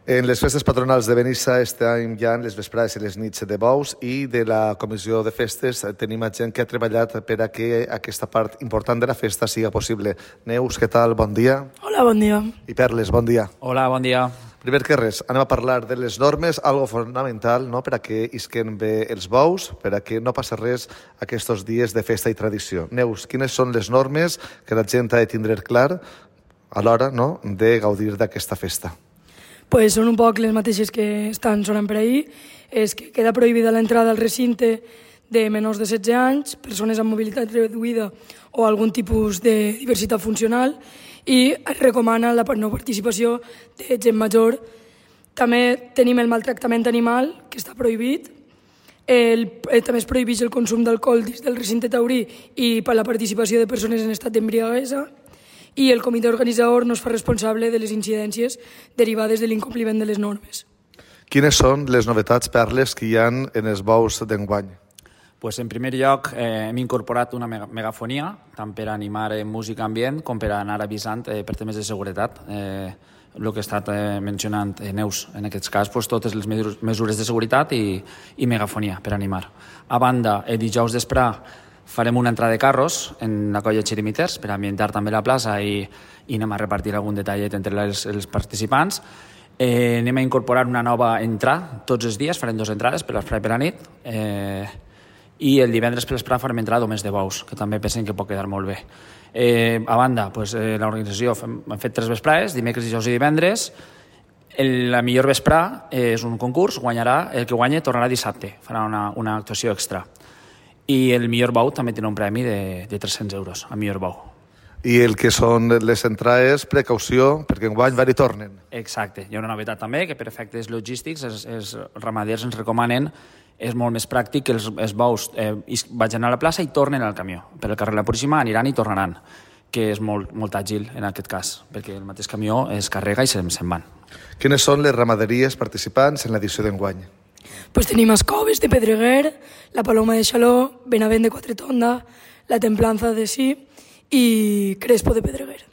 En les festes patronals de Benissa estem ja en les vesprades i les nits de bous i de la Comissió de Festes tenim gent que ha treballat per a que aquesta part important de la festa siga possible. Neus, què tal? Bon dia. Hola, bon dia. I Perles, bon dia. Hola, bon dia. Primer que res, anem a parlar de les normes, algo fonamental, no?, per a que isquen bé els bous, per a que no passi res aquests dies de festa i tradició. Neus, quines són les normes que la gent ha de tindre clar a l'hora, no?, de gaudir d'aquesta festa? Pues són un poc les mateixes que estan sonant per ahir. És que queda prohibida l'entrada al recinte de menors de 16 anys, persones amb mobilitat reduïda o algun tipus de diversitat funcional, i es recomana la no participació de gent major. També tenim el maltractament animal, que està prohibit. També es prohibeix el consum d'alcohol dins del recinte taurí i per la participació de persones en estat d'embriaguesa. I el comitè organitzador no es fa responsable de les incidències derivades de l'incompliment de les normes. Quines són les novetats, Perles, que hi ha en els bous d'enguany? Pues en primer lloc hem incorporat una megafonia, tant per animar música ambient com per anar avisant per temes de seguretat. El que ha estat mencionant Neus, en aquest cas, pues, totes les mesures de seguretat i megafonia per animar. A banda, el dijous d'esprà farem una entrada de carros en la colla Xirimiters per ambientar també la plaça i anem a repartir algun detallet entre els participants. Anem a incorporar una nova entrada tots els dies, farem 2 entrades per l'esprà i per la nit, i el divendres per l'esprà farem entrada només de bous, que també pensen que pot quedar molt bé. A banda, pues, l'organització hem fet 3 vesprades, dimecres, dijous i divendres. La millor vesprà és un concurs, guanyarà, el que guanya tornarà dissabte, farà una actuació extra. I el millor bou també té un premi de 300 euros, el millor bou. I el que són les entrades, precaució, perquè enguany van i tornen. Exacte. Hi ha una novetat també, que per efectes logístics els ramaders ens recomanen, és molt més pràctic que els bous vagin a la plaça i tornen al camió. Per el carrer La Puríssima aniran i tornaran, que és molt àgil en aquest cas, perquè el mateix camió es carrega i se'n van. Quines són les ramaderies participants en l'edició d'enguany? Pues tenim Escoves de Pedreguer, la Paloma de Xaló, Benavent de Quatretonda, la Templanza de Sí i Crespo de Pedreguer.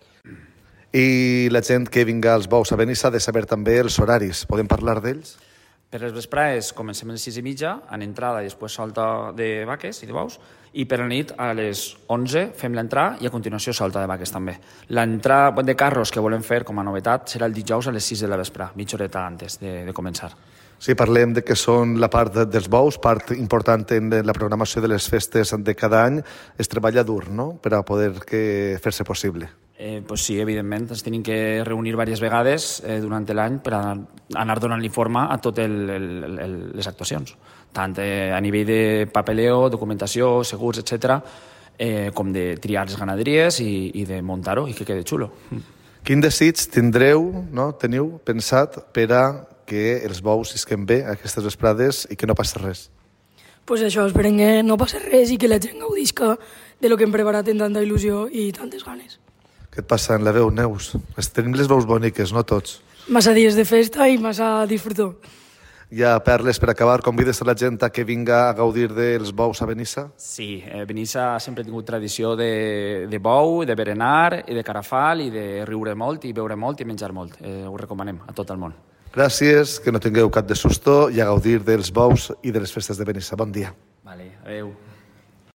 I la gent que vinga als bous a Benissa ha de saber també els horaris. Podem parlar d'ells? Per les vesprades comencem a les 6:30, en entrada i després solta de vaques i de bous, i per la nit a les 11 fem l'entrada i a continuació solta de vaques també. L'entrada de carros que volem fer com a novetat serà el dijous a les 6 de la vesprà, mitja horeta antes de començar. Sí, parlem de que són la part dels bous, part important en la programació de les festes de cada any. Es treballa dur, no?, per a poder fer-se possible. Pues sí, evidentment, ens tenim que reunir diverses vegades durant l'any per anar donant l'informe a totes les actuacions, tant a nivell de papeleo, documentació, segurs, etc., com de triar les ganaderies i de muntar-ho i que quedi xulo. Quin desig teniu pensat per a que els bous isquen bé aquestes vesprades i que no passi res? Pues això, esperem que no passi res i que la gent gaudisca de lo que hem preparat amb tanta il·lusió i tantes ganes. Què et passa en la veu, Neus? Tenim les veus boniques, no tots. Massa dies de festa i massa disfrutó. Ja, Perles, per acabar, convides a la gent a que vinga a gaudir dels bous a Benissa? Sí, Benissa sempre ha tingut tradició de bou, de berenar, i de carafal, i de riure molt, i beure molt, i menjar molt. Ho recomanem a tot el món. Gràcies, que no tingueu cap de susto i a gaudir dels bous i de les festes de Benissa. Bon dia. Vale, adeu.